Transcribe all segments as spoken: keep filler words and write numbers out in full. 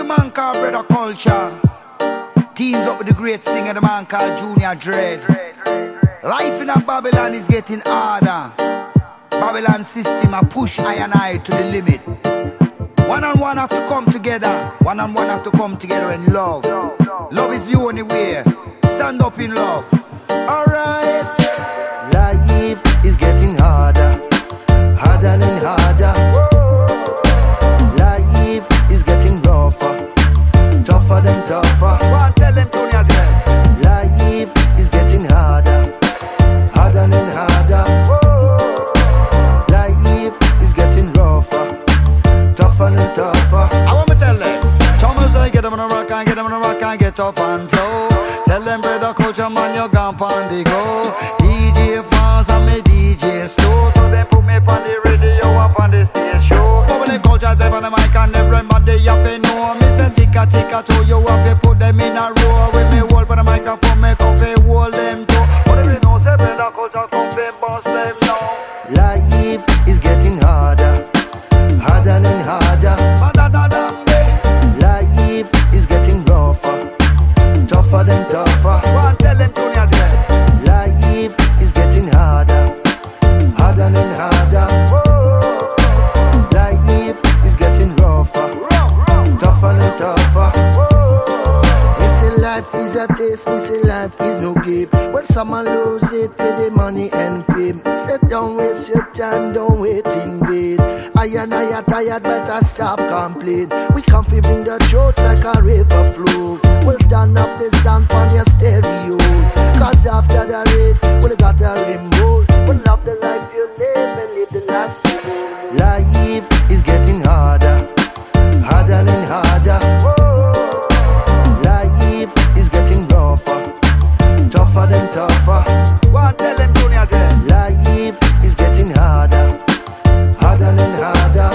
man called Brother Culture teams up with the great singer, the man called Junior Dread. Life in a Babylon is getting harder. Babylon system a push I and I to the limit. One and one have to come together. One and one have to come together in love. Love is the only way. Stand up in love. Alright. Life is getting harder, harder and harder. Life is getting rougher, tougher than tougher. Life is getting harder, harder and harder. Life is getting rougher, tougher and tougher. I want to tell them, Chommers, I get them on the rock and get them on the rock and get up and flow. Tell them, Brother Culture, man, you're gone on the go. D J Fast and me D J Slow. So they put me on the radio and on the stage show. But when the culture, they on the mic and everybody have to know. Me say ticka ticka to you have to put them in a row. With me hold on the microphone, me come fi hold them too. But if you know, say Brother Culture, come fi bust them now. Life is getting harder, harder and harder. Life is getting rougher, tougher than tougher. Life is getting harder, harder and harder. Life is getting rougher, tougher and tougher. Me say life is a taste, me say life is no game. When someone lose it with the money and fame, say don't waste your time, don't wait in vain. I and I are tired, better stop complain. We come fi bring the truth like a river flow. We'll turn up the sound on your stereo. Cause after the rain, we'll got a rainbow. We'll love the life you live and live the life you live. Life is getting harder, harder and harder. Life is getting rougher, tougher than tougher. Life is getting harder, harder and harder.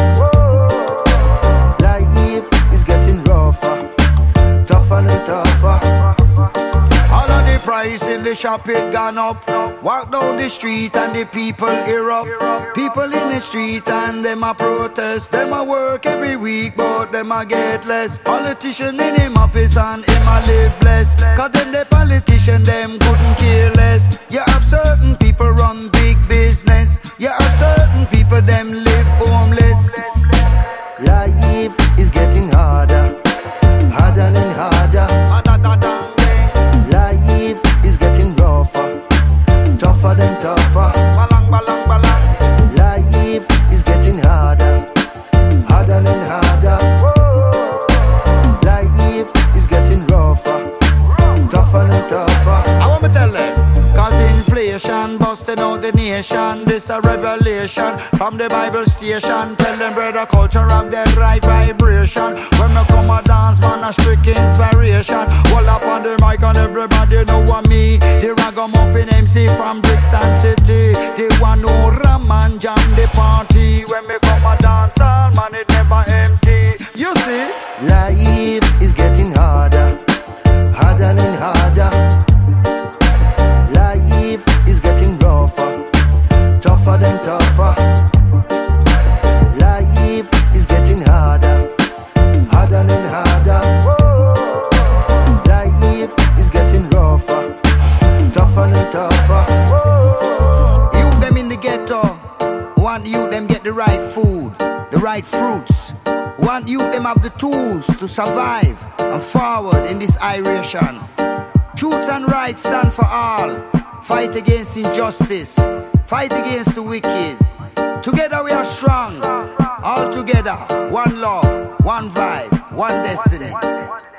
Life is getting rougher, tougher and tougher. All of the price in the shop it gone up. Walk down the street and the people erupt. People in the street and them a protest. Them a work every week but them a get less. Politician in him office and him a live blessed. Cause them the politician them couldn't care less. You have certain people run big business. You have certain people them live homeless. Life is getting harder, harder and harder. Life is getting rougher, tougher than tougher. Life is getting harder, harder and harder. Life is getting rougher, tougher and tougher. I want to tell them, cause inflation busting out the nation. This a revelation from the Bible station. Tell them Brother Culture have the right vibration. When me come a dance, man, a strict inspiration. Hold up on the mic and everybody know what me. The ragamuffin M C from Brixton City. The one who ram and jam the party. When me come a dance, man, it never empty. You see? Life is getting harder, harder and harder. Life is getting rougher, tougher than tougher. Life is getting harder, harder and harder. Life is getting rougher, tougher and tougher. You them in the ghetto, want you them get the right food, the right fruits. Want you them have the tools to survive and forward in this iration. Truth and right stand for all. Fight against injustice, fight against the wicked. Together we are strong. All together, one love, one vibe, one destiny.